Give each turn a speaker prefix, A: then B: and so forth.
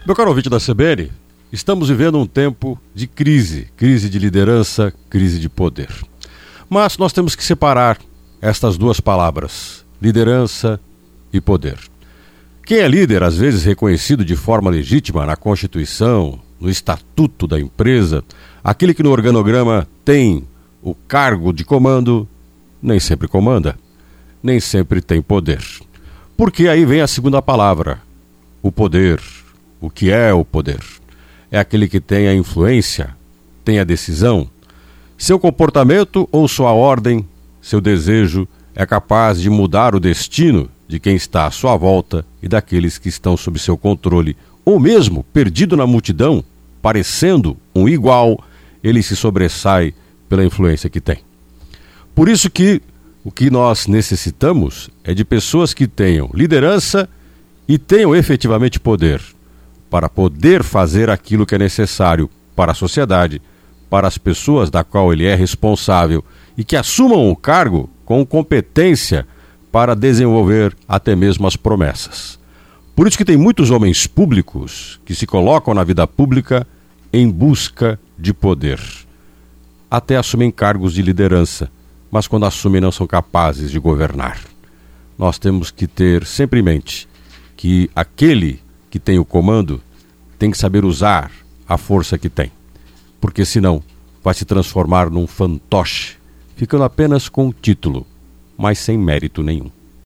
A: Meu caro ouvinte da CBN, estamos vivendo um tempo de crise de liderança, crise de poder. Mas nós temos que separar estas duas palavras, liderança e poder. Quem é líder, às vezes reconhecido de forma legítima na Constituição, no estatuto da empresa, aquele que no organograma tem o cargo de comando, nem sempre comanda, nem sempre tem poder. Porque aí vem a segunda palavra, o poder. O que é o poder? É aquele que tem a influência, tem a decisão. Seu comportamento ou sua ordem, seu desejo, é capaz de mudar o destino de quem está à sua volta e daqueles que estão sob seu controle, ou mesmo, perdido na multidão, parecendo um igual, ele se sobressai pela influência que tem. Por isso que o que nós necessitamos é de pessoas que tenham liderança e tenham efetivamente poder, para poder fazer aquilo que é necessário para a sociedade, para as pessoas da qual ele é responsável e que assumam o cargo com competência para desenvolver até mesmo as promessas. Por isso que tem muitos homens públicos que se colocam na vida pública em busca de poder. Até assumem cargos de liderança, mas quando assumem não são capazes de governar. Nós temos que ter sempre em mente que aquele que tem o comando tem que saber usar a força que tem, porque senão vai se transformar num fantoche, ficando apenas com o título, mas sem mérito nenhum.